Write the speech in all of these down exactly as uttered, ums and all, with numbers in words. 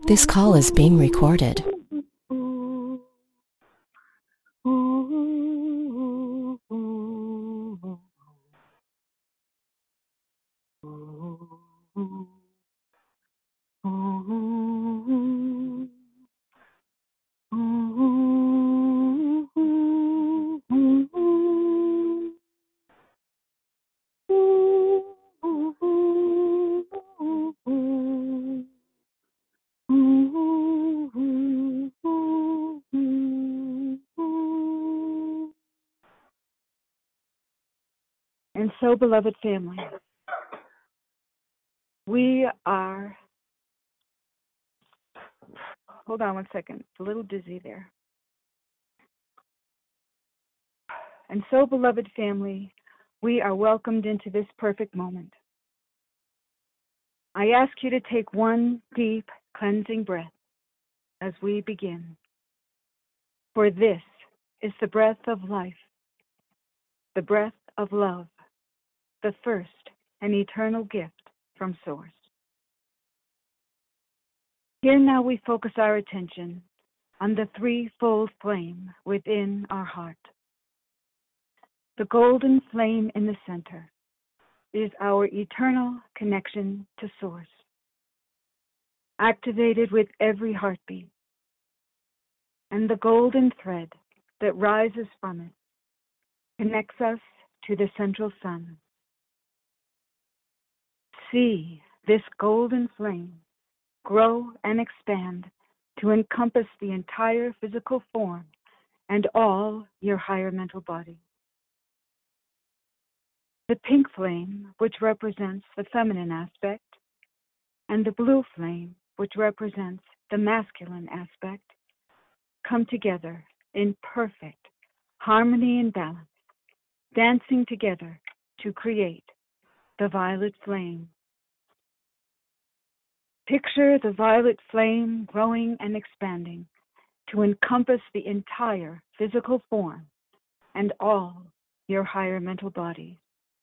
This call is being recorded. And so, beloved family, we are, hold on one second, it's a little dizzy there. And so, beloved family, we are welcomed into this perfect moment. I ask you to take one deep, cleansing breath as we begin. For this is the breath of life, the breath of love, the first and eternal gift from Source. Here now we focus our attention on the threefold flame within our heart. The golden flame in the center is our eternal connection to Source, activated with every heartbeat. And the golden thread that rises from it connects us to the central sun. See this golden flame grow and expand to encompass the entire physical form and all your higher mental body. The pink flame, which represents the feminine aspect, and the blue flame, which represents the masculine aspect, come together in perfect harmony and balance, dancing together to create the violet flame. Picture the violet flame growing and expanding to encompass the entire physical form and all your higher mental bodies.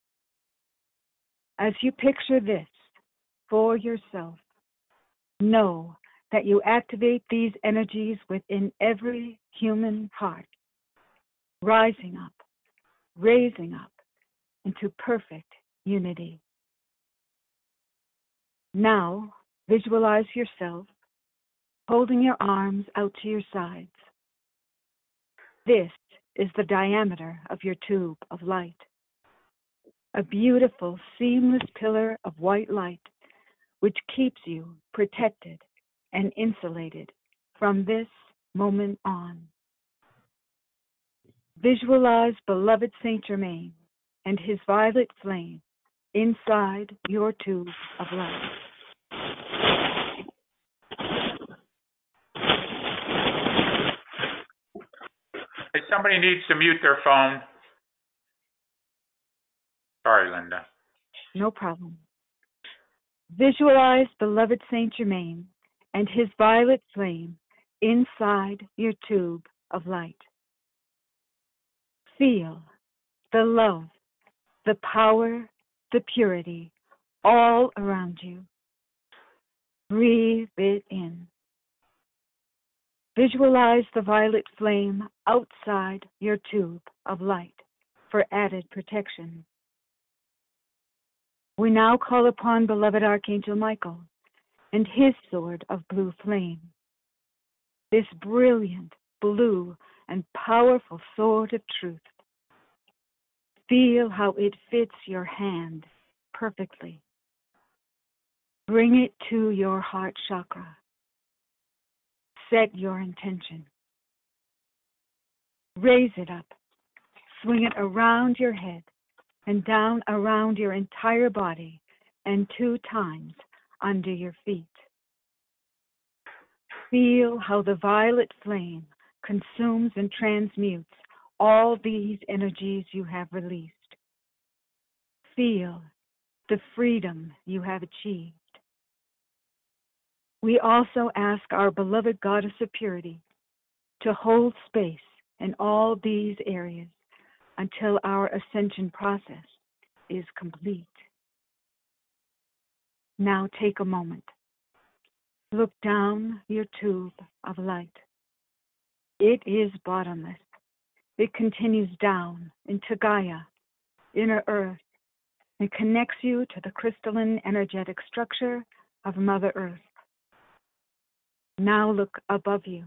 As you picture this for yourself, know that you activate these energies within every human heart, rising up, raising up into perfect unity. Now, visualize yourself holding your arms out to your sides. This is the diameter of your tube of light, a beautiful, seamless pillar of white light which keeps you protected and insulated from this moment on. Visualize beloved Saint Germain and his violet flame inside your tube of light. Hey, somebody needs to mute their phone. Sorry, Linda. No problem. Visualize beloved Saint Germain and his violet flame inside your tube of light. Feel the love, the power, the purity all around you. Breathe it in. Visualize the violet flame outside your tube of light for added protection. We now call upon beloved Archangel Michael and his sword of blue flame. This brilliant, blue, and powerful sword of truth. Feel how it fits your hand perfectly. Bring it to your heart chakra. Set your intention. Raise it up. Swing it around your head and down around your entire body and two times under your feet. Feel how the violet flame consumes and transmutes all these energies you have released. Feel the freedom you have achieved. We also ask our beloved Goddess of Purity to hold space in all these areas until our ascension process is complete. Now take a moment. Look down your tube of light. It is bottomless. It continues down into Gaia, inner earth, and connects you to the crystalline energetic structure of Mother Earth. Now look above you.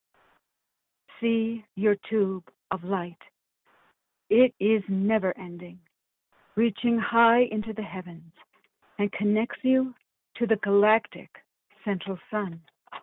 See your tube of light. It is never ending, reaching high into the heavens and connects you to the galactic central sun.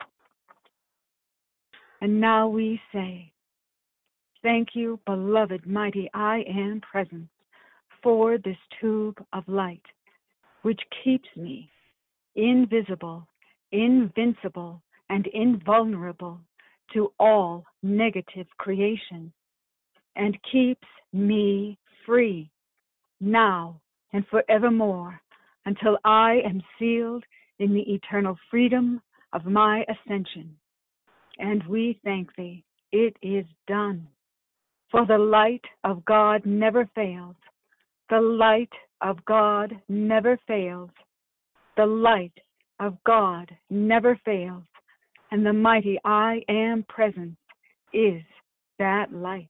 And now we say, thank you, beloved, mighty I Am Presence, for this tube of light, which keeps me invisible, invincible, and invulnerable to all negative creation, and keeps me free now and forevermore until I am sealed in the eternal freedom of my ascension. And we thank thee, it is done. For the light of God never fails. The light of God never fails. The light of God never fails. And the mighty I Am Presence is that light.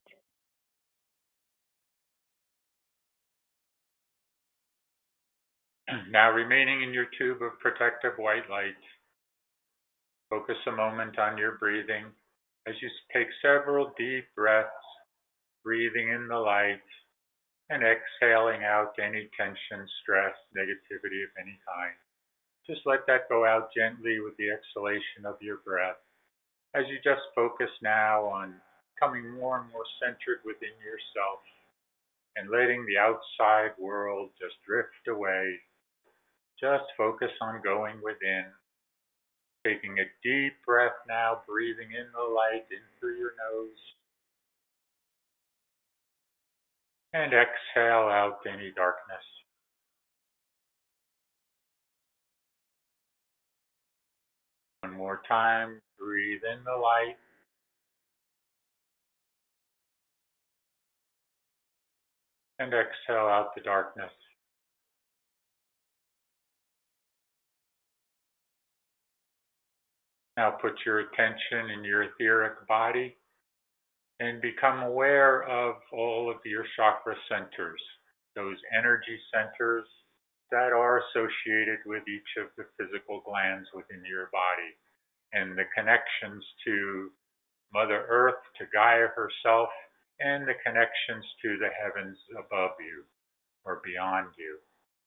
Now remaining in your tube of protective white light, focus a moment on your breathing as you take several deep breaths, breathing in the light and exhaling out any tension, stress, negativity of any kind. Just let that go out gently with the exhalation of your breath as you just focus now on becoming more and more centered within yourself and letting the outside world just drift away. Just focus on going within. Taking a deep breath now, breathing in the light in through your nose. And exhale out any darkness. One more time, breathe in the light. And exhale out the darkness. Now put your attention in your etheric body and become aware of all of your chakra centers, those energy centers that are associated with each of the physical glands within your body, and the connections to Mother Earth, to Gaia herself, and the connections to the heavens above you or beyond you.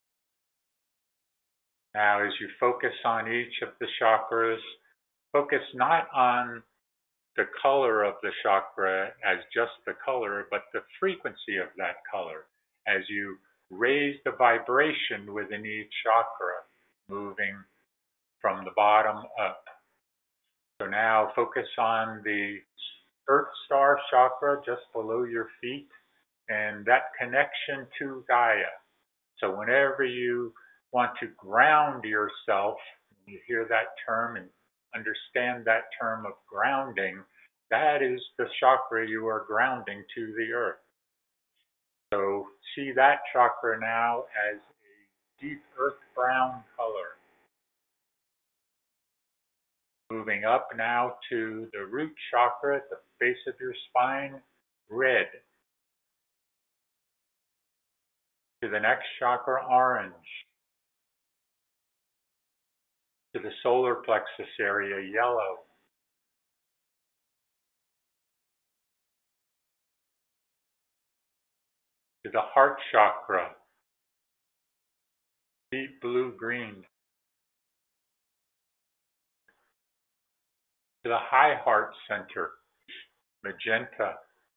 Now, as you focus on each of the chakras, focus not on the color of the chakra as just the color, but the frequency of that color as you raise the vibration within each chakra, moving from the bottom up. So now focus on the Earth Star chakra just below your feet and that connection to Gaia. So whenever you want to ground yourself, you hear that term and understand that term of grounding, that is the chakra you are grounding to the earth. So see that chakra now as a deep earth brown color. Moving up now to the root chakra at the base of your spine, red. To the next chakra, orange. To the solar plexus area, yellow. To the heart chakra, deep blue-green. To the high heart center, magenta.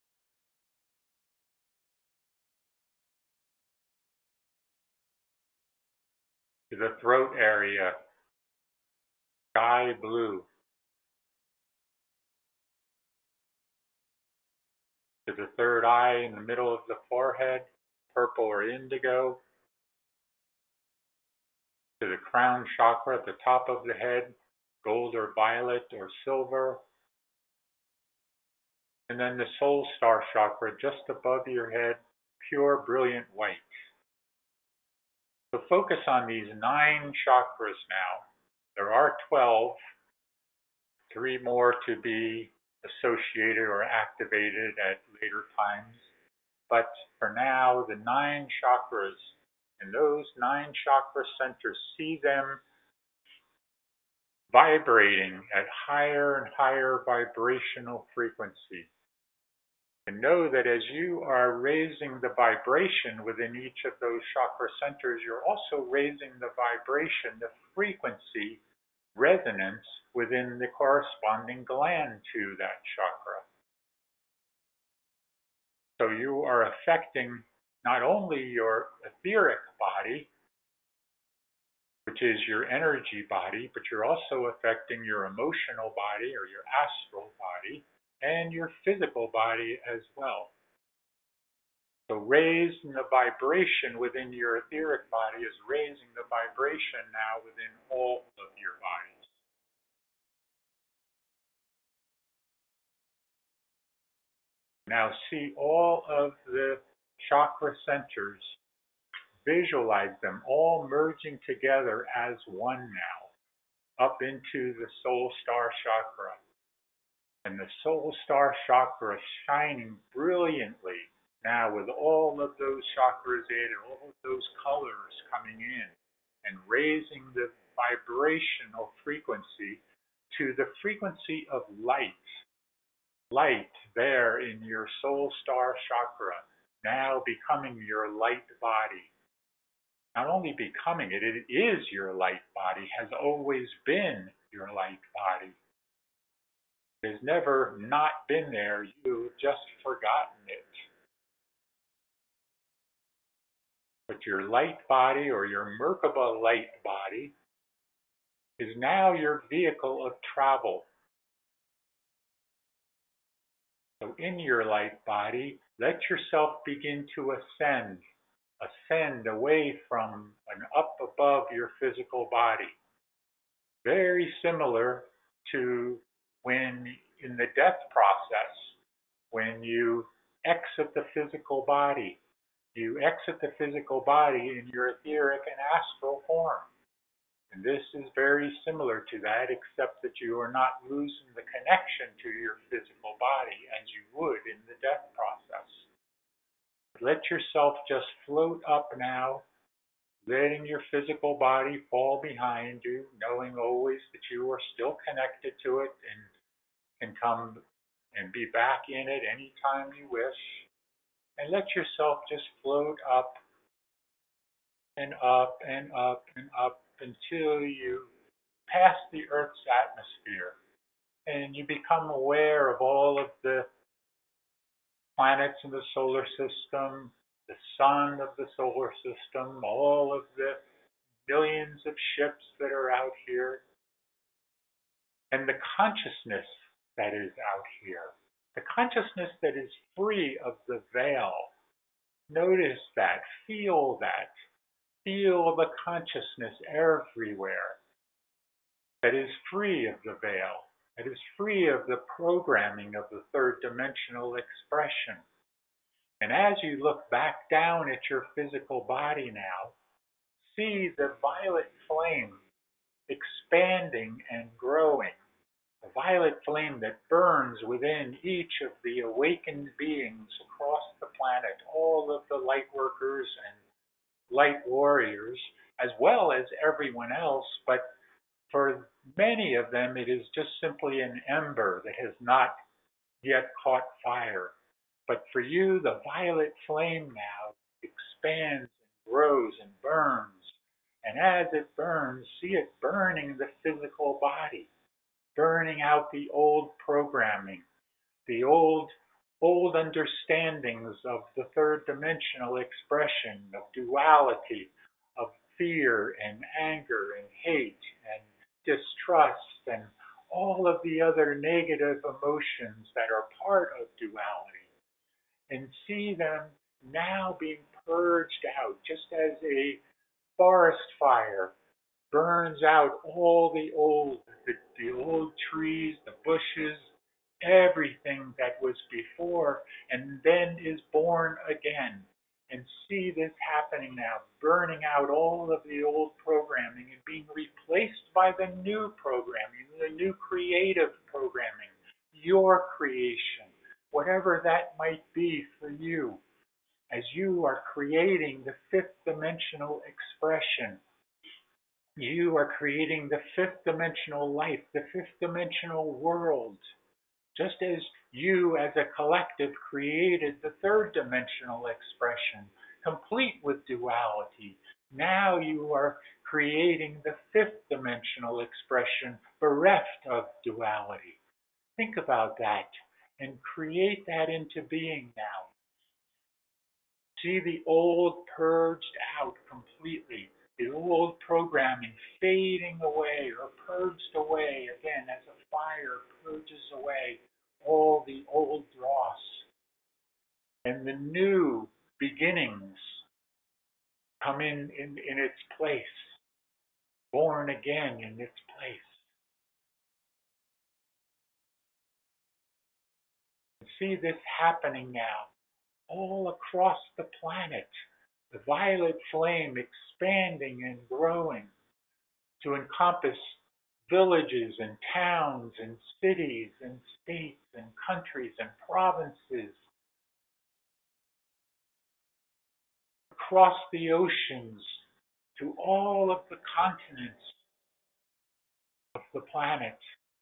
To the throat area, sky blue. To the third eye in the middle of the forehead, purple or indigo. To the crown chakra at the top of the head, gold or violet or silver. And then the soul star chakra just above your head, pure brilliant white. So focus on these nine chakras now There are twelve, three more to be associated or activated at later times. But for now, the nine chakras, and those nine chakra centers, see them vibrating at higher and higher vibrational frequency. And know that as you are raising the vibration within each of those chakra centers, you're also raising the vibration, the frequency, resonance within the corresponding gland to that chakra. So you are affecting not only your etheric body, which is your energy body, but you're also affecting your emotional body or your astral body and your physical body as well. So raising the vibration within your etheric body is raising the vibration now within all of your bodies. Now see all of the chakra centers, visualize them all merging together as one now, up into the soul star chakra. And the soul star chakra shining brilliantly now with all of those chakras in and all of those colors coming in and raising the vibrational frequency to the frequency of light. Light there in your soul star chakra, now becoming your light body. Not only becoming it, it is your light body, has always been your light body. It has never not been there, you've just forgotten it. But your light body or your Merkaba light body is now your vehicle of travel. So in your light body, let yourself begin to ascend, ascend away from and up above your physical body. Very similar to when in the death process, when you exit the physical body, you exit the physical body in your etheric and astral form. And this is very similar to that, except that you are not losing the connection to your physical body as you would in the death process. Let yourself just float up now, letting your physical body fall behind you, knowing always that you are still connected to it and can come and be back in it anytime you wish. And let yourself just float up and up and up and up until you pass the Earth's atmosphere and you become aware of all of the planets in the solar system, the sun of the solar system, all of the millions of ships that are out here, and the consciousness that is out here, the consciousness that is free of the veil. Notice that, feel that, feel the consciousness everywhere that is free of the veil, that is free of the programming of the third dimensional expression. And as you look back down at your physical body now, see the violet flame expanding and growing, the violet flame that burns within each of the awakened beings across the planet, all of the light workers and light warriors, as well as everyone else, but for many of them, it is just simply an ember that has not yet caught fire. But for you, the violet flame now expands and grows and burns. And as it burns, see it burning the physical body, burning out the old programming, the old, old understandings of the third dimensional expression, of duality, of fear and anger and hate and distrust and all of the other negative emotions that are part of duality, and see them now being purged out, just as a forest fire burns out all the old, the, the old trees, the bushes, everything that was before, and then is born again. And see this happening now, burning out all of the old programming and being replaced by the new programming, the new creative programming, your creation, whatever that might be for you, as you are creating the fifth dimensional expression. You are creating the fifth dimensional life, the fifth dimensional world, just as you as a collective created the third dimensional expression, complete with duality. Now you are creating the fifth dimensional expression, bereft of duality. Think about that and create that into being now. See the old purged out completely, the old programming fading away or purged away again as a fire purges away all the old dross. And the new beginnings come in, in, in its place, born again in its place. See this happening now all across the planet. The violet flame expanding and growing to encompass villages and towns and cities and states and countries and provinces, across the oceans to all of the continents of the planet.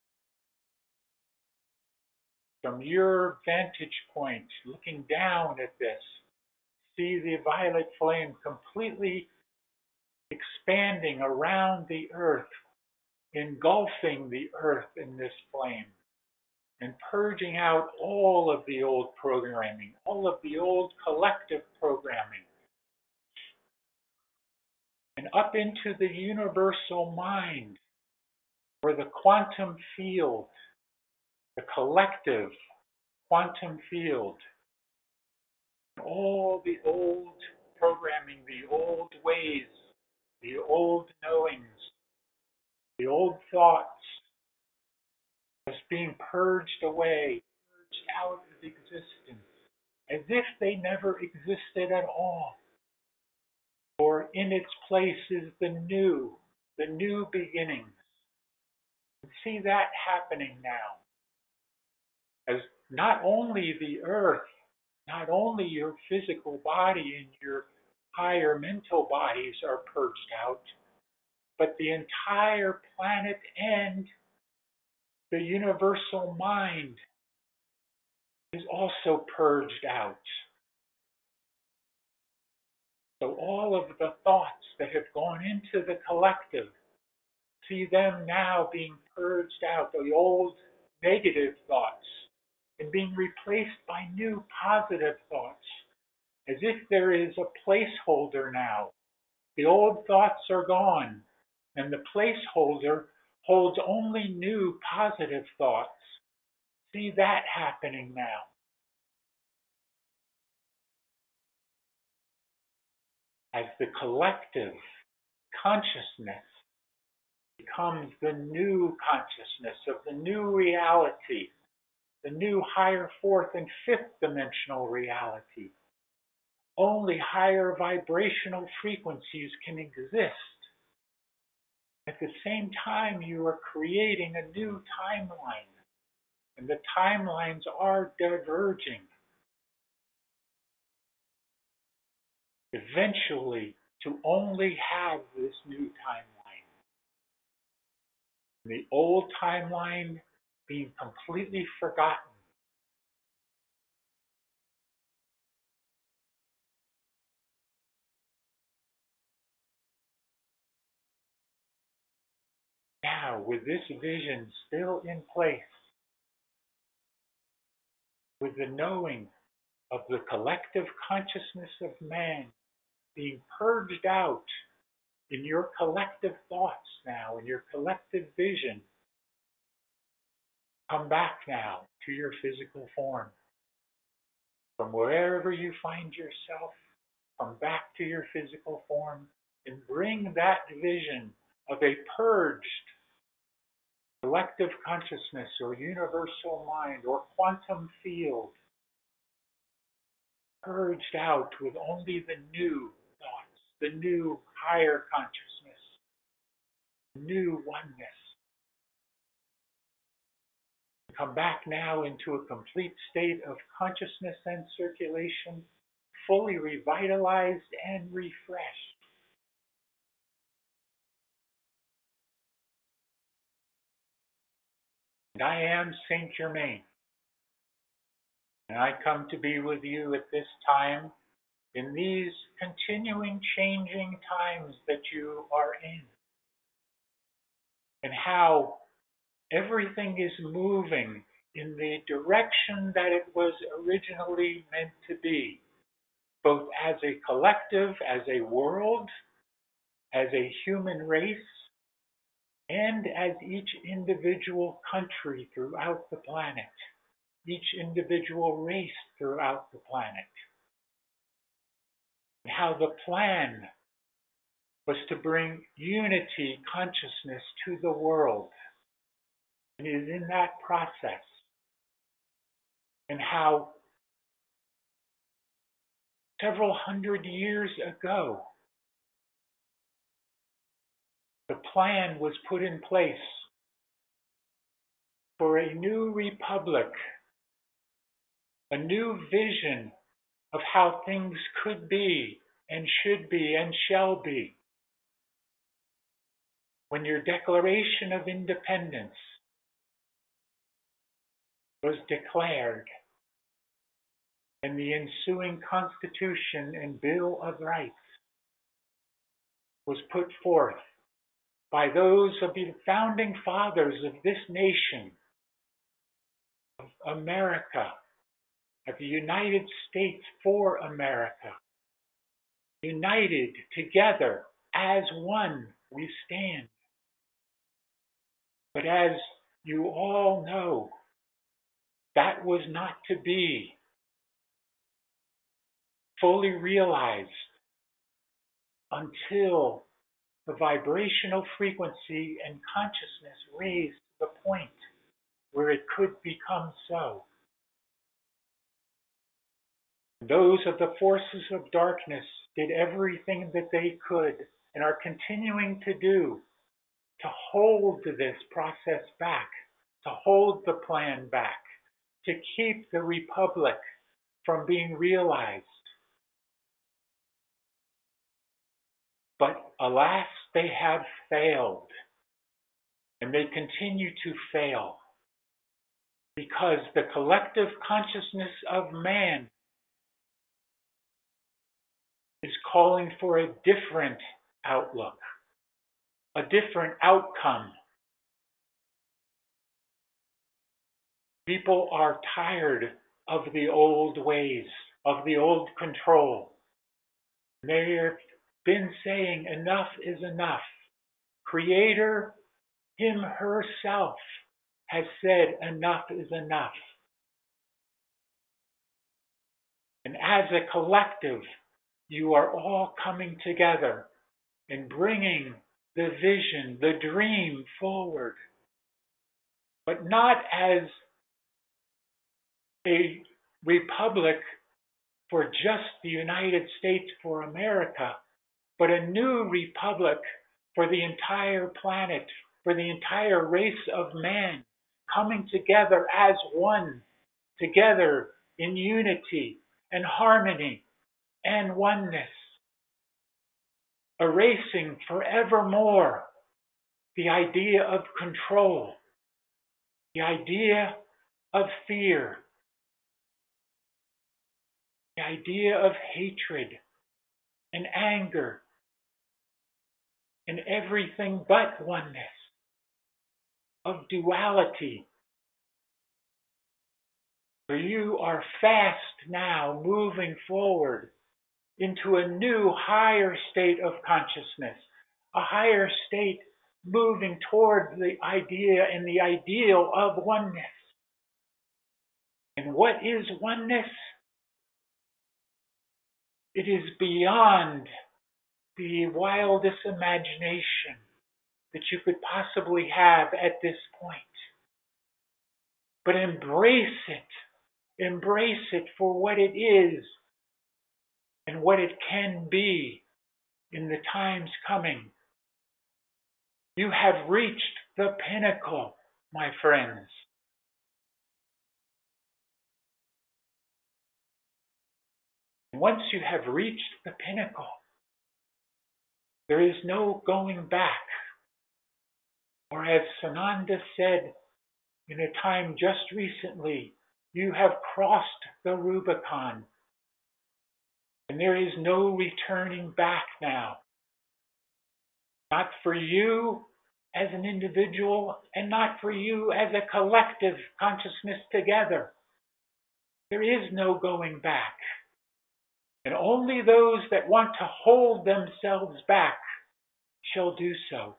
From your vantage point, looking down at this, see the violet flame completely expanding around the earth, engulfing the earth in this flame, and purging out all of the old programming, all of the old collective programming, and up into the universal mind, where the quantum field, the collective quantum field, all the old programming, the old ways, the old knowings, the old thoughts, is being purged away, purged out of existence, as if they never existed at all. For in its place is the new, the new beginnings. And see that happening now. As not only the earth, not only your physical body and your higher mental bodies are purged out, but the entire planet and the universal mind is also purged out. So all of the thoughts that have gone into the collective, see them now being purged out, the old negative thoughts, and being replaced by new positive thoughts, as if there is a placeholder now. The old thoughts are gone, and the placeholder holds only new positive thoughts. See that happening now. As the collective consciousness becomes the new consciousness of the new reality, the new higher fourth and fifth dimensional reality. Only higher vibrational frequencies can exist. At the same time, you are creating a new timeline, and the timelines are diverging. Eventually, to only have this new timeline. The old timeline being completely forgotten. Now, with this vision still in place, with the knowing of the collective consciousness of man being purged out in your collective thoughts now, in your collective vision, come back now to your physical form. From wherever you find yourself, come back to your physical form and bring that vision of a purged collective consciousness or universal mind or quantum field, purged out with only the new thoughts, the new higher consciousness, new oneness. Come back now into a complete state of consciousness and circulation, fully revitalized and refreshed. And I am Saint Germain, and I come to be with you at this time in these continuing changing times that you are in, and how everything is moving in the direction that it was originally meant to be, both as a collective, as a world, as a human race, and as each individual country throughout the planet, each individual race throughout the planet. And how the plan was to bring unity consciousness to the world. And it is in that process. And how several hundred years ago, the plan was put in place for a new republic, a new vision of how things could be and should be and shall be. When your Declaration of Independence was declared and the ensuing Constitution and Bill of Rights was put forth by those of the founding fathers of this nation, of America, of the United States for America, united together as one we stand. But as you all know, that was not to be fully realized until the vibrational frequency and consciousness raised to the point where it could become so. Those of the forces of darkness did everything that they could and are continuing to do to hold this process back, to hold the plan back, to keep the republic from being realized. But alas, they have failed, and they continue to fail, because the collective consciousness of man is calling for a different outlook, a different outcome. People are tired of the old ways, of the old control. They have been saying enough is enough. Creator, him, herself, has said enough is enough. And as a collective, you are all coming together and bringing the vision, the dream forward. But not as a republic for just the United States for America, but a new republic for the entire planet, for the entire race of man, coming together as one, together in unity and harmony and oneness, erasing forevermore the idea of control, the idea of fear, the idea of hatred and anger and everything but oneness, of duality. For you are fast now moving forward into a new higher state of consciousness, a higher state moving toward the idea and the ideal of oneness. And what is oneness? It is beyond the wildest imagination that you could possibly have at this point. But embrace it. Embrace it for what it is and what it can be in the times coming. You have reached the pinnacle, my friends. Once you have reached the pinnacle, there is no going back. Or as Sananda said in a time just recently, you have crossed the Rubicon, and there is no returning back now. Not for you as an individual, and not for you as a collective consciousness together. There is no going back. And only those that want to hold themselves back shall do so.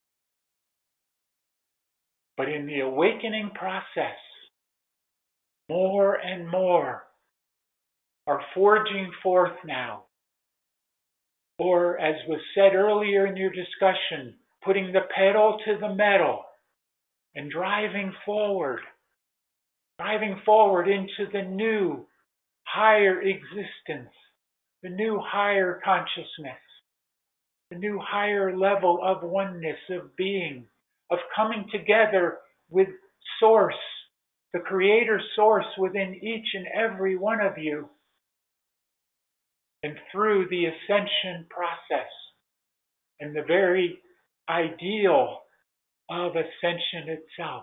But in the awakening process, more and more are forging forth now. Or, as was said earlier in your discussion, putting the pedal to the metal and driving forward, driving forward into the new, higher existence, the new higher consciousness, the new higher level of oneness, of being, of coming together with Source, the Creator Source within each and every one of you. And through the ascension process and the very ideal of ascension itself.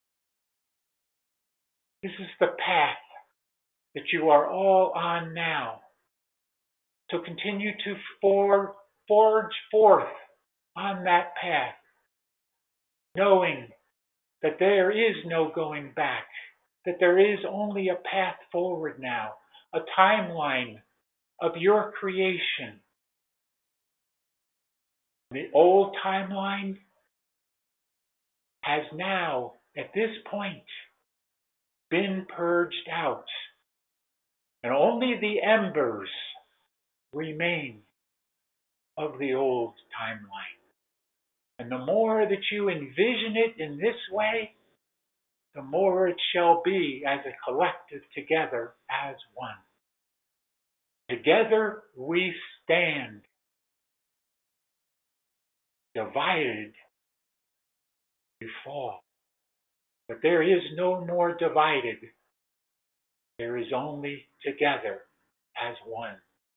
This is the path that you are all on now. So continue to for, forge forth on that path, knowing that there is no going back, that there is only a path forward now, a timeline of your creation. The old timeline has now, at this point, been purged out, and only the embers remain of the old timeline. And the more that you envision it in this way, the more it shall be as a collective together as one. Together we stand. Divided, you fall. But there is no more divided. There is only together as one.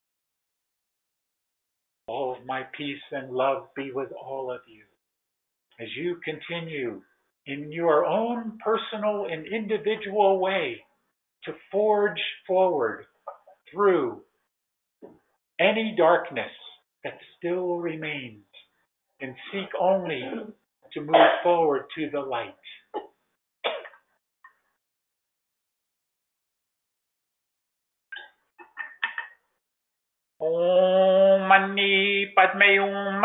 All of my peace and love be with all of you as you continue in your own personal and individual way to forge forward through any darkness that still remains and seek only to move forward to the light. Om Mani Padme Hum.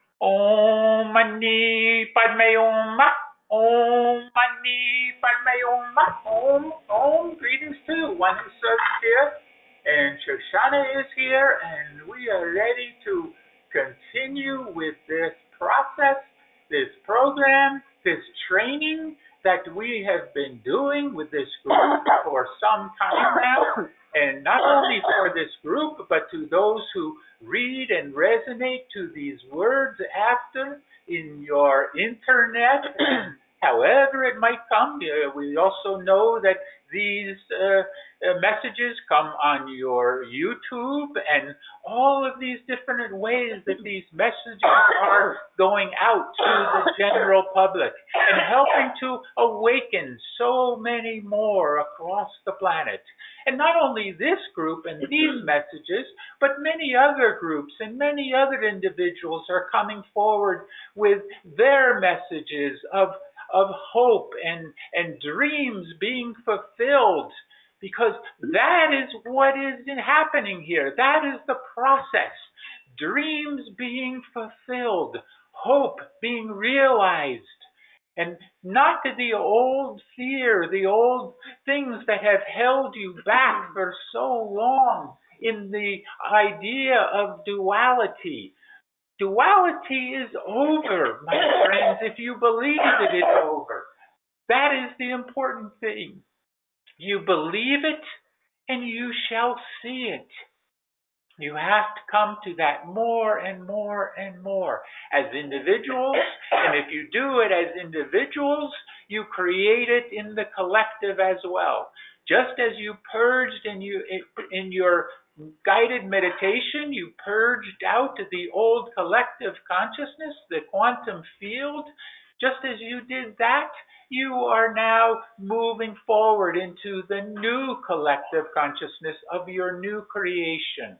Om Mani Padme Hum. Om Mani Padme Hum. Om. Om. Greetings to one who serves here, and Shoshana is here, and we are ready to continue with this process, this program, this training that we have been doing with this group for some time now. And not only for this group, but to those who read and resonate to these words after in your internet, however it might come. Uh, we also know that these uh, uh, messages come on your YouTube and all of these different ways that these messages are going out to the general public and helping to awaken so many more across the planet. And not only this group and these messages, but many other groups and many other individuals are coming forward with their messages of, of hope and, and dreams being fulfilled, because that is what is happening here. That is the process. Dreams being fulfilled, hope being realized. And not the old fear, the old things that have held you back for so long in the idea of duality. Duality is over, my friends, if you believe that it's over. That is the important thing. You believe it, and you shall see it. You have to come to that more and more and more as individuals, and if you do it as individuals, you create it in the collective as well. Just as you purged in, you, in your guided meditation, you purged out the old collective consciousness, the quantum field. Just as you did that, you are now moving forward into the new collective consciousness of your new creation.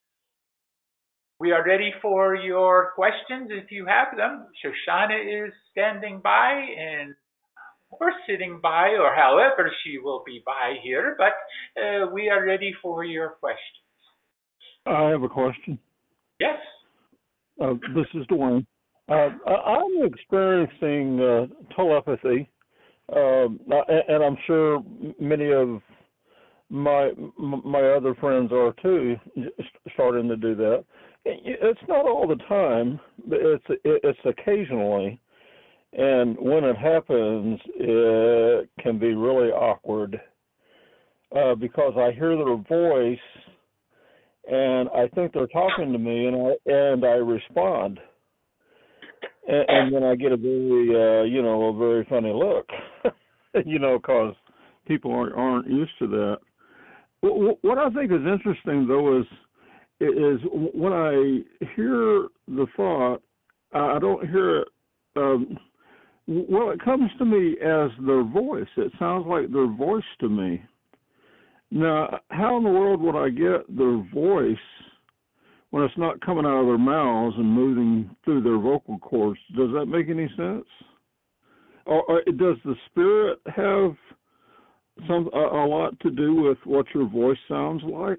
We are ready for your questions if you have them. Shoshana is standing by and or sitting by, or however she will be by here, but uh, we are ready for your questions. I have a question. Yes. Uh, this is Dwayne. Uh, I- I'm experiencing uh, telepathy, um, and I'm sure many of my my other friends are too, starting to do that. It's not all the time, but it's it's occasionally, and when it happens, it can be really awkward uh, because I hear their voice, and I think they're talking to me, and I and I respond, and, and then I get a very uh, you know a very funny look, you know, because people aren't aren't used to that. What I think is interesting, though, is is when I hear the thought, I don't hear it. Um, well, it comes to me as their voice. It sounds like their voice to me. Now, how in the world would I get their voice when it's not coming out of their mouths and moving through their vocal cords? Does that make any sense? Or, or does the spirit have some a, a lot to do with what your voice sounds like?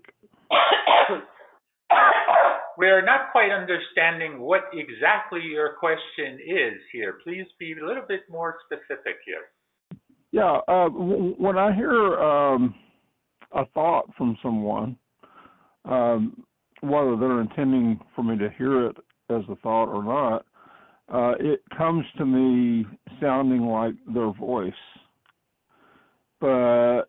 We're not quite understanding what exactly your question is here. Please be a little bit more specific here. Yeah, uh, w- when I hear um, a thought from someone, um, whether they're intending for me to hear it as a thought or not, uh, it comes to me sounding like their voice. But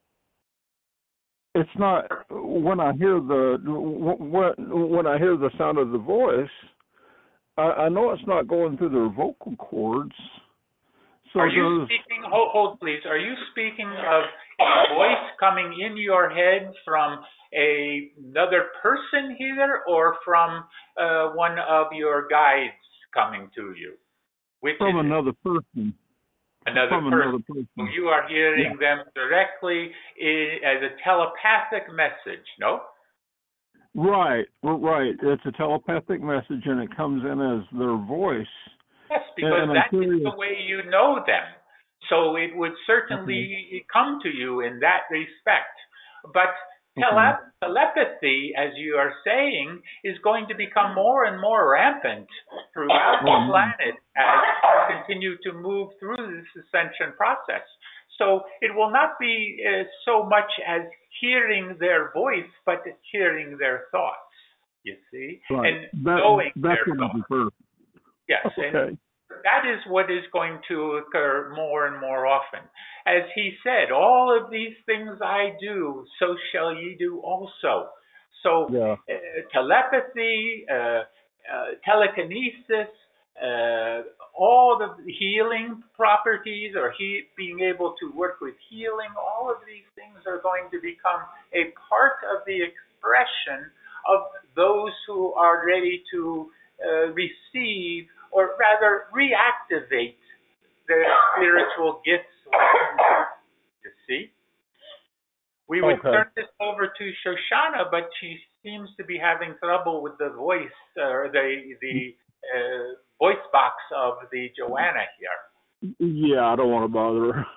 it's not when I hear the when when I hear the sound of the voice, I, I know it's not going through their vocal cords. So are you speaking? Hold, hold, please. Are you speaking of a voice coming in your head from a, another person here, or from uh, one of your guides coming to you? Which from is another it? person. Another from person. Another person. So you are hearing yeah. them directly in, as a telepathic message, no? Right, right. It's a telepathic message, and it comes in as their voice. Yes, because and, and that is the way you know them. So it would certainly okay. come to you in that respect. But tele- okay. telepathy, as you are saying, is going to become more and more rampant throughout the planet as we continue to move through this ascension process. So it will not be uh, so much as hearing their voice, but hearing their thoughts, you see, right. and that, knowing that's their what thoughts. Yes, okay. and that is what is going to occur more and more often. As he said, all of these things I do, so shall ye do also. So yeah. uh, telepathy, uh, uh, telekinesis, uh, all the healing properties, or he being able to work with healing, all of these things are going to become a part of the expression of those who are ready to uh, receive, or rather reactivate their spiritual gifts. You see? We would okay. turn this over to Shoshana, but she seems to be having trouble with the voice, or the the uh, voice box of the Joanna here. Yeah, I don't want to bother her.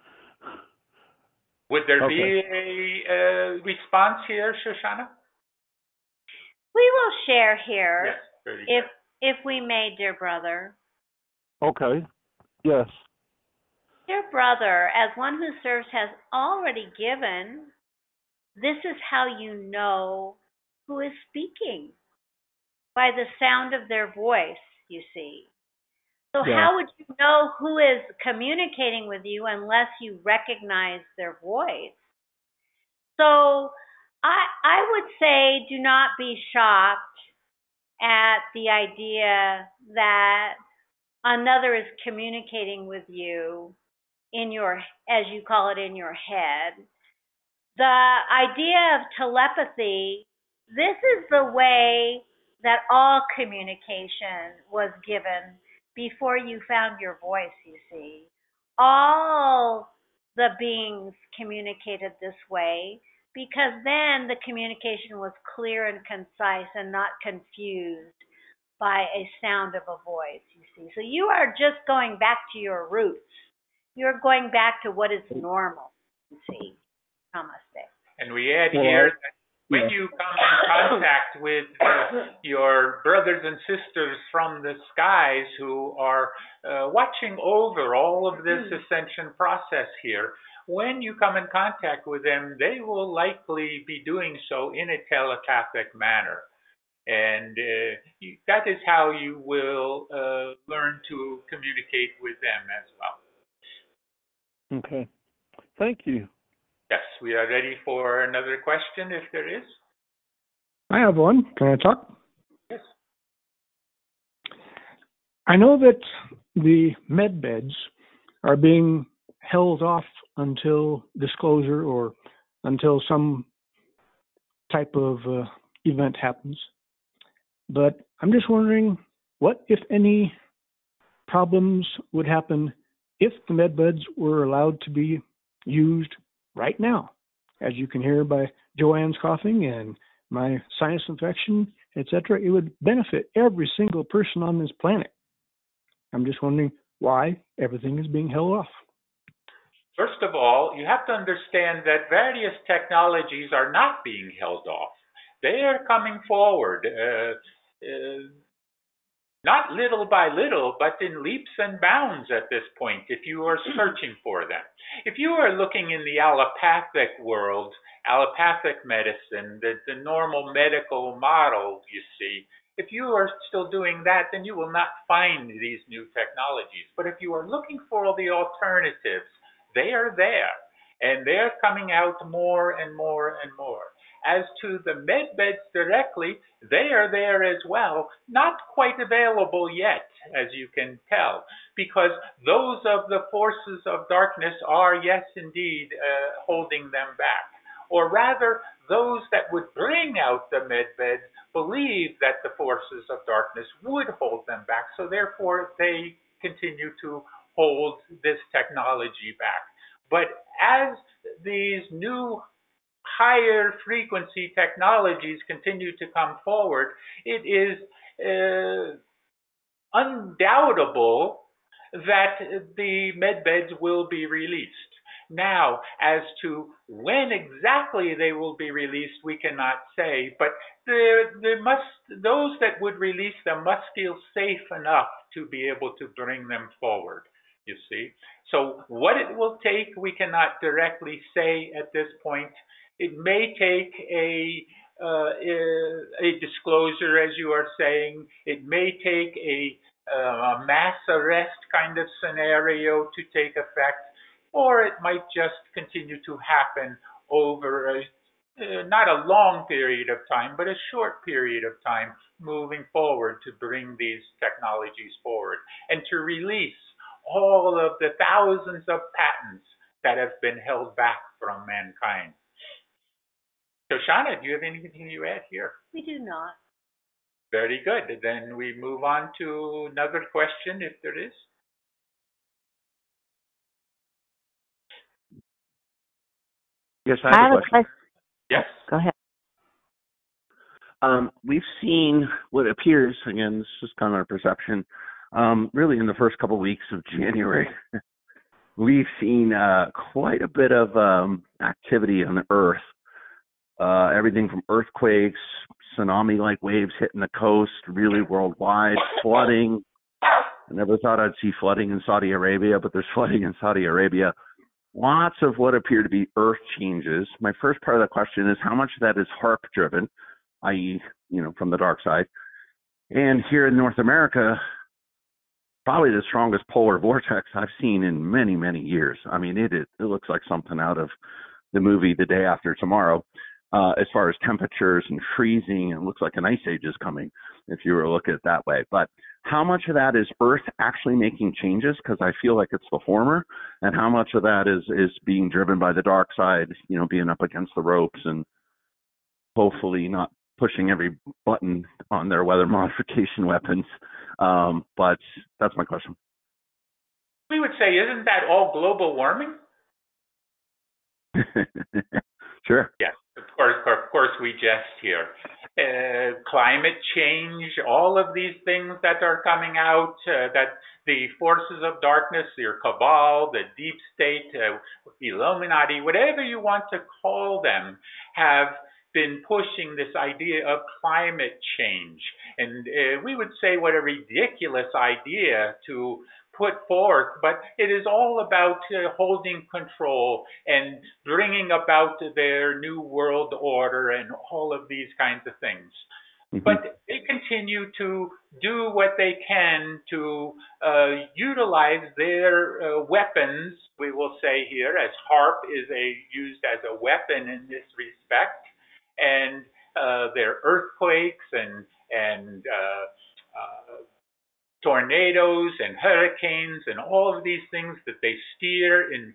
Would there okay. be a, a response here, Shoshana? We will share here, yes, if if we may, dear brother. Okay. Yes. Dear brother, as one who serves has already given, this is how you know who is speaking. By the sound of their voice, you see. So yeah. how would you know who is communicating with you unless you recognize their voice? So I I would say do not be shocked at the idea that another is communicating with you in your, as you call it, in your head. the idea of telepathy, this is the way that all communication was given before you found your voice, you see. All the beings communicated this way because then the communication was clear and concise and not confused by a sound of a voice, you see. So you are just going back to your roots. You're going back to what is normal, you see. Namaste. And we add Well, here that when yeah. you come in contact with uh, your brothers and sisters from the skies who are uh, watching over all of this ascension process here, when you come in contact with them, they will likely be doing so in a telepathic manner. And uh, you, that is how you will uh, learn to communicate with them as well. Okay. Thank you. Yes, we are ready for another question if there is. I have one. Can I talk? Yes. I know that the med beds are being held off until disclosure or until some type of uh, event happens. But I'm just wondering what, if any, problems would happen if the med beds were allowed to be used right now. As you can hear by Joanne's coughing and my sinus infection, et cetera, it would benefit every single person on this planet. I'm just wondering why everything is being held off. First of all, you have to understand that various technologies are not being held off. They are coming forward, uh, uh, not little by little, but in leaps and bounds at this point, if you are searching for them. If you are looking in the allopathic world, allopathic medicine, the, the normal medical model, you see, if you are still doing that, then you will not find these new technologies. But if you are looking for the alternatives, they are there, and they're coming out more and more and more. As to the med beds directly, they are there as well, not quite available yet, as you can tell, because those of the forces of darkness are, yes, indeed, uh, holding them back. Or rather, those that would bring out the med beds believe that the forces of darkness would hold them back, so therefore they continue to hold this technology back. But as these new higher frequency technologies continue to come forward, it is uh, undoubtable that the med beds will be released. Now, as to when exactly they will be released, we cannot say, but there, there must, those that would release them must feel safe enough to be able to bring them forward, you see. So what it will take, we cannot directly say at this point. It may take a, uh, a disclosure, as you are saying. It may take a, uh, a mass arrest kind of scenario to take effect, or it might just continue to happen over a, uh, not a long period of time, but a short period of time moving forward to bring these technologies forward and to release all of the thousands of patents that have been held back from mankind. So, Shauna, do you have anything you add here? We do not. Very good. Then we move on to another question, if there is. Yes, I have, I have a a question. question. Yes. Go ahead. Um, we've seen what appears, again, this is kind of our perception, um, really in the first couple of weeks of January, we've seen uh, quite a bit of um, activity on the Earth. Uh, everything from earthquakes, tsunami-like waves hitting the coast, really worldwide, flooding. I never thought I'd see flooding in Saudi Arabia, but there's flooding in Saudi Arabia. Lots of what appear to be earth changes. My first part of the question is how much of that is HAARP-driven, that is, you know, from the dark side. And here in North America, probably the strongest polar vortex I've seen in many, many years. I mean, it it, it looks like something out of the movie The Day After Tomorrow. Uh, as far as temperatures and freezing, it looks like an ice age is coming if you were to look at it that way. But how much of that is Earth actually making changes? Because I feel like it's the former, and how much of that is is being driven by the dark side, you know, being up against the ropes and hopefully not pushing every button on their weather modification weapons. Um, but that's my question. We would say, isn't that all global warming? Sure. Yes, of course, of course we jest here. Uh, climate change, all of these things that are coming out, uh, that the forces of darkness, your cabal, the deep state, uh, Illuminati, whatever you want to call them, have been pushing this idea of climate change. And uh, we would say what a ridiculous idea to put forth, but it is all about uh, holding control and bringing about their new world order and all of these kinds of things. Mm-hmm. But they continue to do what they can to uh, utilize their uh, weapons, we will say here, as HAARP is a, used as a weapon in this respect, and uh, their earthquakes and, and uh, uh, tornadoes and hurricanes and all of these things that they steer in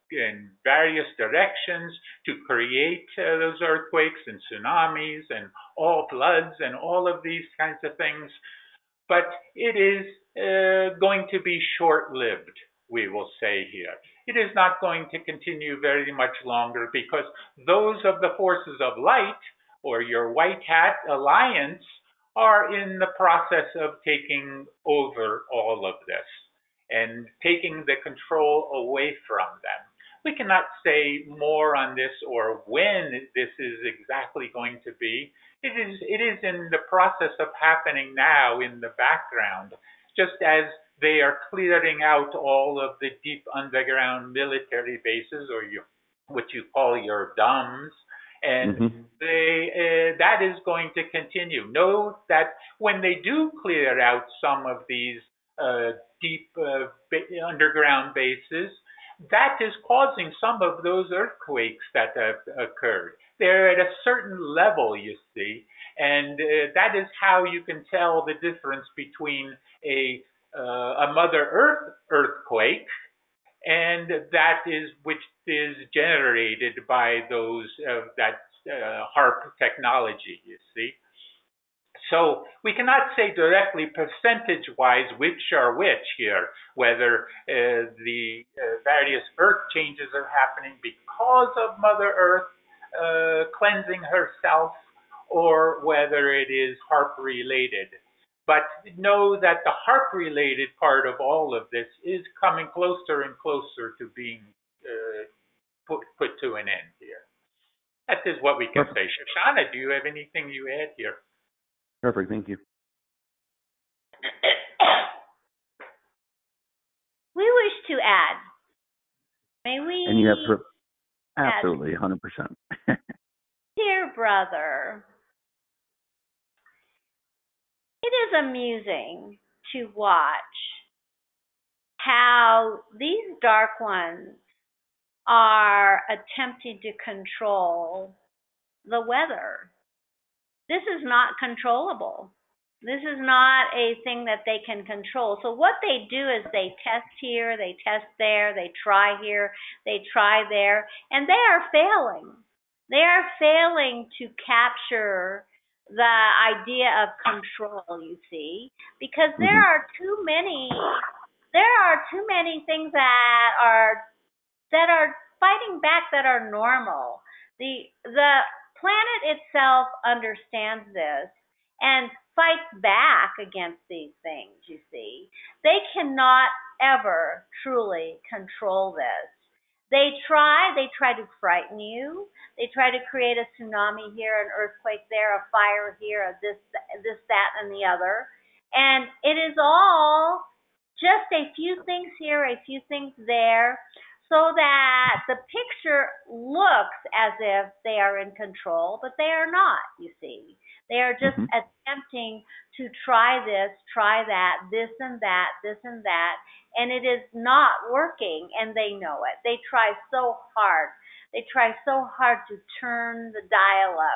in various directions to create uh, those earthquakes and tsunamis and all floods and all of these kinds of things. But it is uh, going to be short-lived, we will say here. It is not going to continue very much longer because those of the forces of light, or your white hat alliance, are in the process of taking over all of this and taking the control away from them. We cannot say more on this or when this is exactly going to be. It is, it is in the process of happening now in the background, just as they are clearing out all of the deep underground military bases, or your, what you call your D U Ms, and mm-hmm. they, uh, that is going to continue. Note that when they do clear out some of these uh, deep uh, ba- underground bases, that is causing some of those earthquakes that have occurred. They're at a certain level, you see, and uh, that is how you can tell the difference between a, uh, a Mother Earth earthquake and that is which is generated by those uh, that uh, HAARP technology, you see. So we cannot say directly percentage-wise which are which here, whether uh, the uh, various earth changes are happening because of Mother Earth uh, cleansing herself, or whether it is HAARP-related. But know that the HAARP-related part of all of this is coming closer and closer to being uh, put, put to an end here. That is what we can Perfect. say. Shoshana, do you have anything you add here? Perfect, thank you. We wish to add. May we? And you have per- absolutely one hundred percent. Dear brother, it is amusing to watch how these dark ones are attempting to control the weather. This is not controllable. This is not a thing that they can control. So what they do is they test here, they test there, they try here, they try there, and they are failing. They are failing to capture the idea of control, you see, because there mm-hmm. are too many there are too many things that are that are fighting back that are normal. The the planet itself understands this and fights back against these things, you see. They cannot ever truly control this. They try, they try to frighten you. They try to create a tsunami here, an earthquake there, a fire here, a this, this, that, and the other. And it is all just a few things here, a few things there, so that the picture looks as if they are in control, but they are not, you see. They are just mm-hmm. attempting to try this, try that, this and that, this and that, and it is not working, and they know it. They try so hard. They try so hard to turn the dial up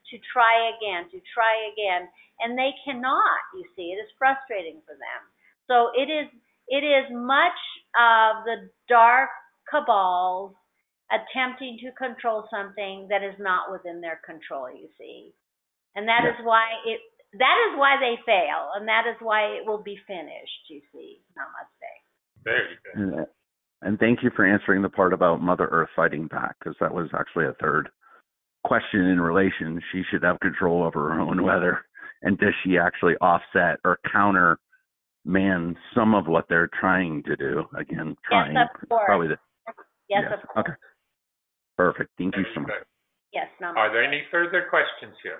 to try again, to try again, and they cannot, you see. It is frustrating for them. So it is it is much of the dark cabals attempting to control something that is not within their control, you see. And that Yes. is why it that is why they fail, and that is why it will be finished, you see. Namaste. Very good. And, and thank you for answering the part about Mother Earth fighting back, because that was actually a third question in relation. She should have control over her own weather. And does she actually offset or counter man some of what they're trying to do? Again, trying. Yes, of course. Probably the, Yes, yes. of course. Okay. Perfect. Thank you Very so much. good. Yes, namaste. Are there any further questions here?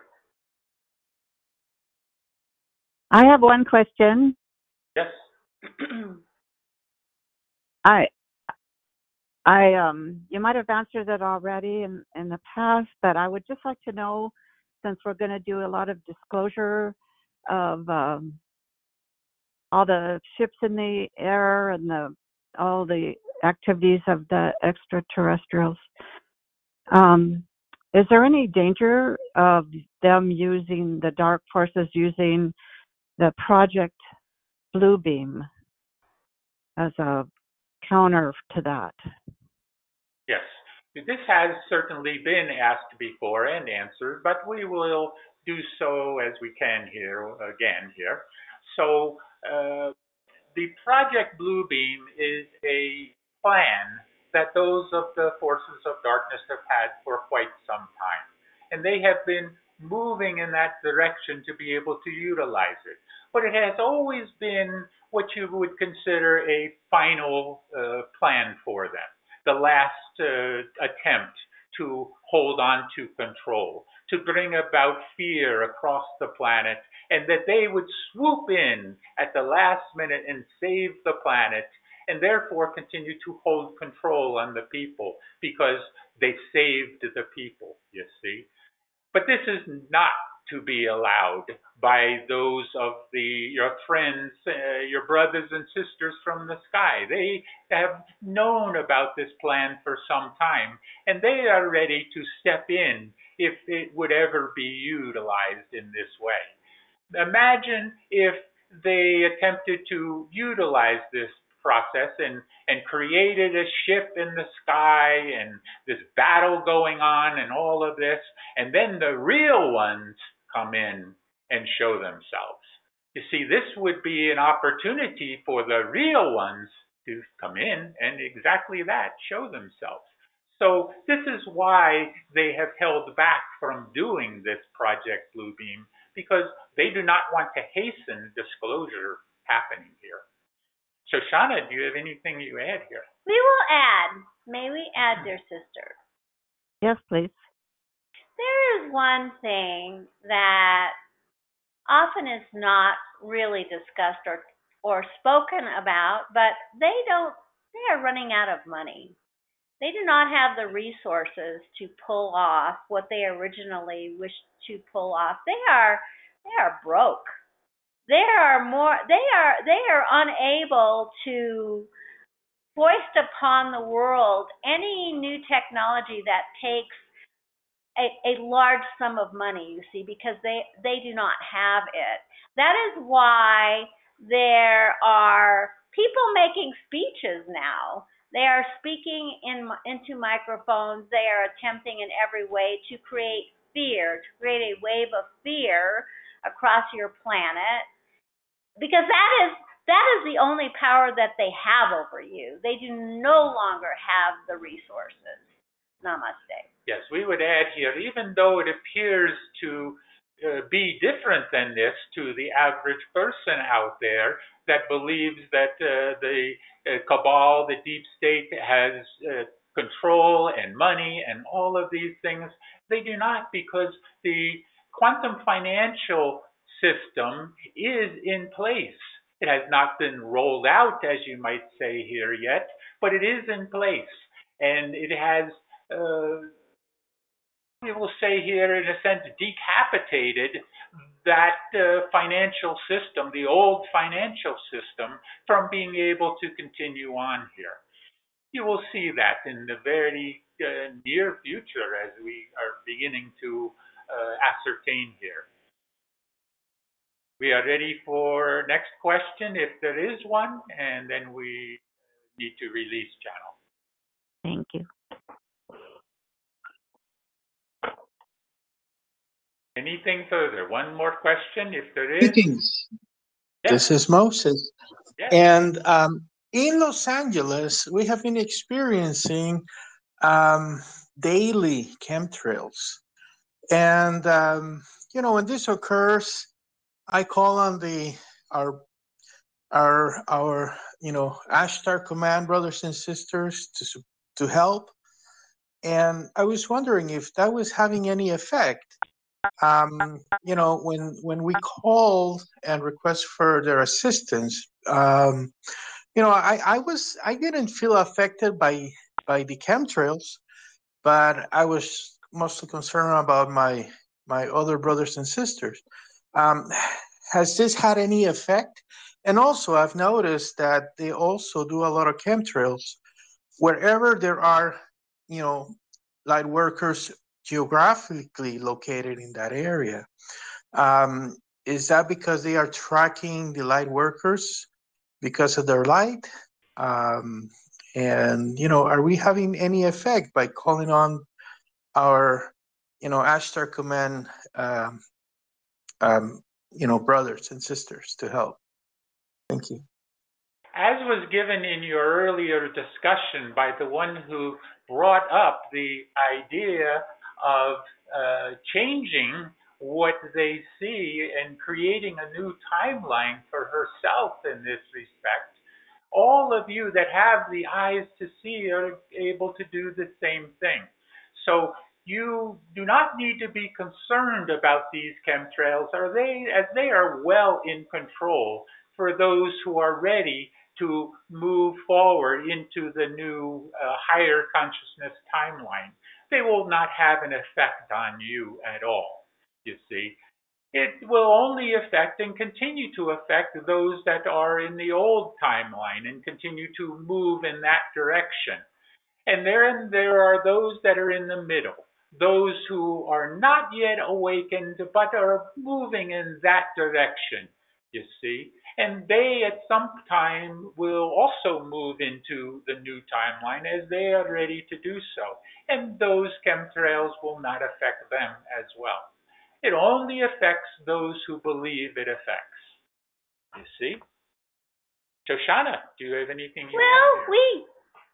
I have one question. Yes. I, I, um, you might have answered it already in, in the past, but I would just like to know, since we're going to do a lot of disclosure of um, all the ships in the air and the all the activities of the extraterrestrials, um, is there any danger of them using the dark forces using the Project Bluebeam as a counter to that? Yes. This has certainly been asked before and answered, but we will do so as we can here again here. So uh, the Project Bluebeam is a plan that those of the forces of darkness have had for quite some time. And they have been moving in that direction to be able to utilize it. But it has always been what you would consider a final uh, plan for them, the last uh, attempt to hold on to control, to bring about fear across the planet, and that they would swoop in at the last minute and save the planet, and therefore continue to hold control on the people because they saved the people, you see. But this is not to be allowed by those of the your friends, uh, your brothers and sisters from the sky. They have known about this plan for some time, and they are ready to step in if it would ever be utilized in this way. Imagine if they attempted to utilize this process and, and created a ship in the sky and this battle going on and all of this, and then the real ones come in and show themselves. You see, this would be an opportunity for the real ones to come in and exactly that, show themselves. So this is why they have held back from doing this Project Bluebeam, because they do not want to hasten disclosure happening here. Shoshana, do you have anything you add here? We will add. May we add, dear sister? Yes, please. There is one thing that often is not really discussed or or spoken about, but they don't. They are running out of money. They do not have the resources to pull off what they originally wished to pull off. They are they are broke. They are more they are they are unable to foist upon the world any new technology that takes a, a large sum of money, you see, because they, they do not have it. That is why there are people making speeches now. They are speaking in into microphones. They are attempting in every way to create fear, to create a wave of fear across your planet, because that is that is the only power that they have over you. They do no longer have the resources. Namaste. Yes, we would add here, even though it appears to uh, be different than this to the average person out there that believes that uh, the uh, cabal, the deep state, has uh, control and money and all of these things, they do not, because the quantum financial system is in place. It has not been rolled out, as you might say here yet, but it is in place. And it has, uh, we will say here, in a sense, decapitated that uh, financial system, the old financial system, from being able to continue on here. You will see that in the very uh, near future as we are beginning to uh, ascertain here. We are ready for next question, if there is one, and then we need to release channel. Thank you. Anything further? One more question, if there is. Greetings. Yes. This is Moses. Yes. And um, in Los Angeles, we have been experiencing um, daily chemtrails. And, um, you know, when this occurs, I call on the our our our you know Ashtar Command brothers and sisters to su- to help. And I was wondering if that was having any effect. Um, you know, when when we called and request for their assistance, um, you know, I, I was I didn't feel affected by by the chemtrails, but I was mostly concerned about my my other brothers and sisters. Um, has this had any effect? And also, I've noticed that they also do a lot of chemtrails wherever there are, you know, light workers geographically located in that area. Um, is that because they are tracking the light workers because of their light? Um, and, you know, are we having any effect by calling on our, you know, Ashtar Command, um, um, you know, brothers and sisters to help? Thank you. As was given in your earlier discussion by the one who brought up the idea of uh, changing what they see and creating a new timeline for herself in this respect, all of you that have the eyes to see are able to do the same thing. So you do not need to be concerned about these chemtrails, are they, as they are well in control for those who are ready to move forward into the new uh, higher consciousness timeline. They will not have an effect on you at all, you see. It will only affect and continue to affect those that are in the old timeline and continue to move in that direction. And then there are those that are in the middle, those who are not yet awakened but are moving in that direction, you see. And they at some time will also move into the new timeline as they are ready to do so. And those chemtrails will not affect them as well. It only affects those who believe it affects. You see? Shoshana, do you have anything you Well, want to we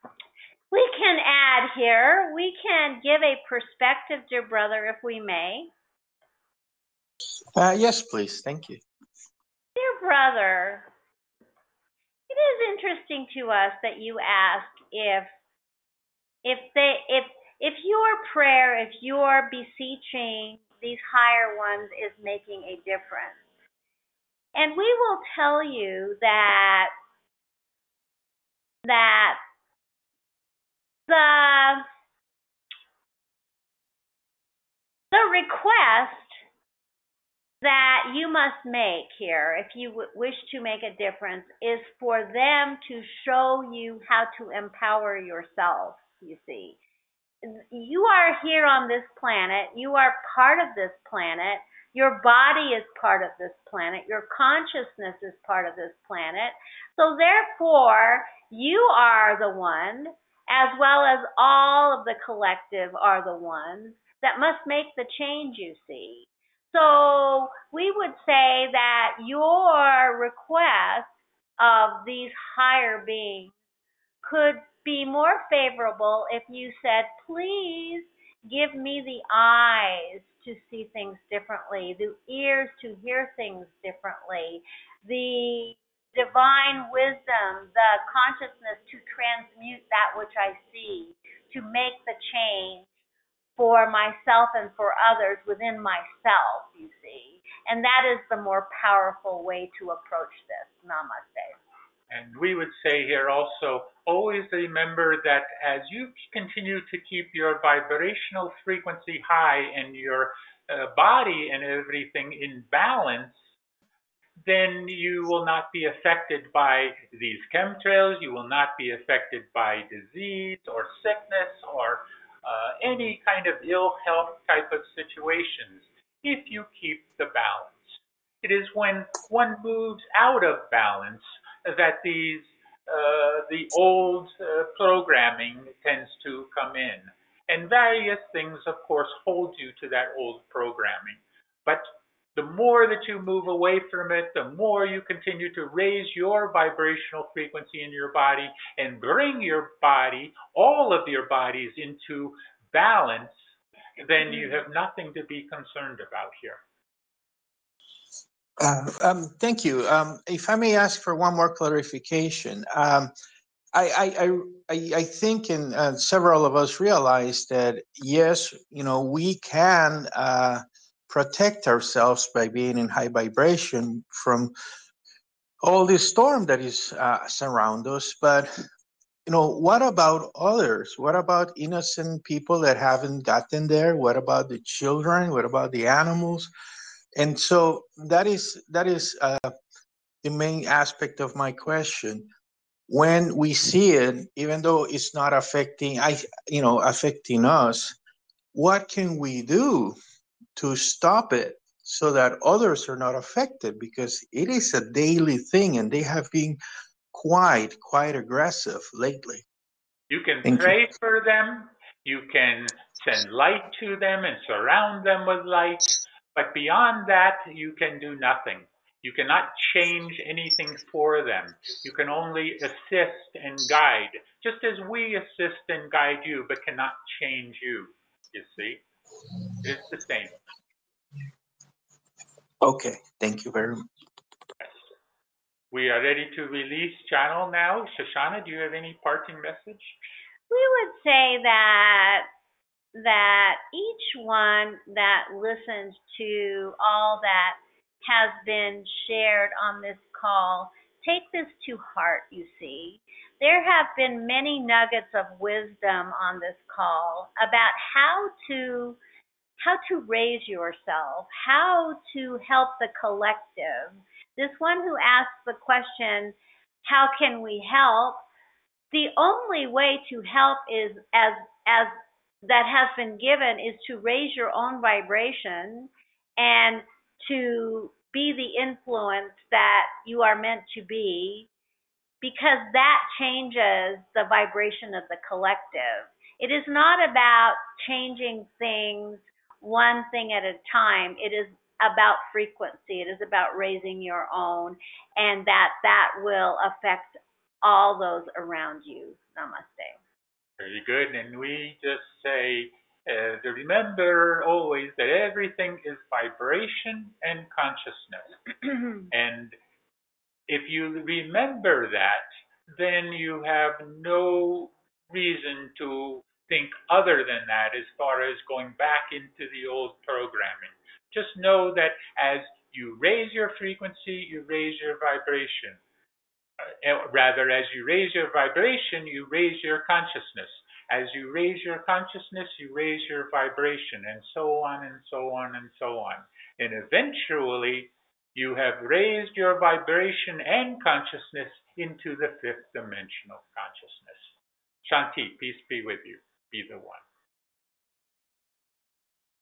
we can add here. We can give a perspective, dear brother, if we may. Uh, yes, please. Thank you. Dear brother, it is interesting to us that you asked if if they if if your prayer, if your beseeching these higher ones is making a difference. And we will tell you that that the the request that you must make here, if you w- wish to make a difference, is for them to show you how to empower yourself, you see. You are here on this planet. You are part of this planet. Your body is part of this planet. Your consciousness is part of this planet. So therefore, you are the one, as well as all of the collective are the ones that must make the change, you see. So we would say that your request of these higher beings could be more favorable if you said, please give me the eyes to see things differently, the ears to hear things differently, the divine wisdom, the consciousness to transmute that which I see, to make the change for myself and for others within myself, you see. And that is the more powerful way to approach this. Namaste. And we would say here also, always remember that as you continue to keep your vibrational frequency high and your uh, body and everything in balance, then you will not be affected by these chemtrails, you will not be affected by disease or sickness or uh, any kind of ill health type of situations if you keep the balance. It is when one moves out of balance that these uh, the old uh, programming tends to come in. And various things, of course, hold you to that old programming. But the more that you move away from it, the more you continue to raise your vibrational frequency in your body and bring your body, all of your bodies, into balance, then you have nothing to be concerned about here. Uh, um, thank you. Um, if I may ask for one more clarification, um, I, I, I, I think, and uh, several of us realize that yes, you know, we can uh, protect ourselves by being in high vibration from all this storm that is uh, surround us. But you know, what about others? What about innocent people that haven't gotten there? What about the children? What about the animals? And so that is that is uh, the main aspect of my question. When we see it, even though it's not affecting, I, you know, affecting us, what can we do to stop it so that others are not affected? Because it is a daily thing, and they have been quite, quite aggressive lately. You can Thank you. pray for them. You can send light to them and surround them with light. But beyond that, you can do nothing. You cannot change anything for them. You can only assist and guide, just as we assist and guide you, but cannot change you. You see? It's the same. Okay, thank you very much. Yes. We are ready to release channel now. Shoshana, do you have any parting message? We would say that that each one that listens to all that has been shared on this call, take this to heart, you see. There have been many nuggets of wisdom on this call about how to how to raise yourself, how to help the collective. This one who asked the question, how can we help? The only way to help is as as that has been given is to raise your own vibration and to be the influence that you are meant to be, because that changes the vibration of the collective. It is not about changing things one thing at a time. It is about frequency. It is about raising your own, and that that will affect all those around you. Namaste. Very good. And we just say, uh, to remember always that everything is vibration and consciousness. And if you remember that, then you have no reason to think other than that as far as going back into the old programming. Just know that as you raise your frequency, you raise your vibration. Uh, rather, as you raise your vibration, you raise your consciousness. As you raise your consciousness, you raise your vibration, and so on and so on and so on. And eventually, you have raised your vibration and consciousness into the fifth dimensional consciousness. Shanti, peace be with you. Be the one.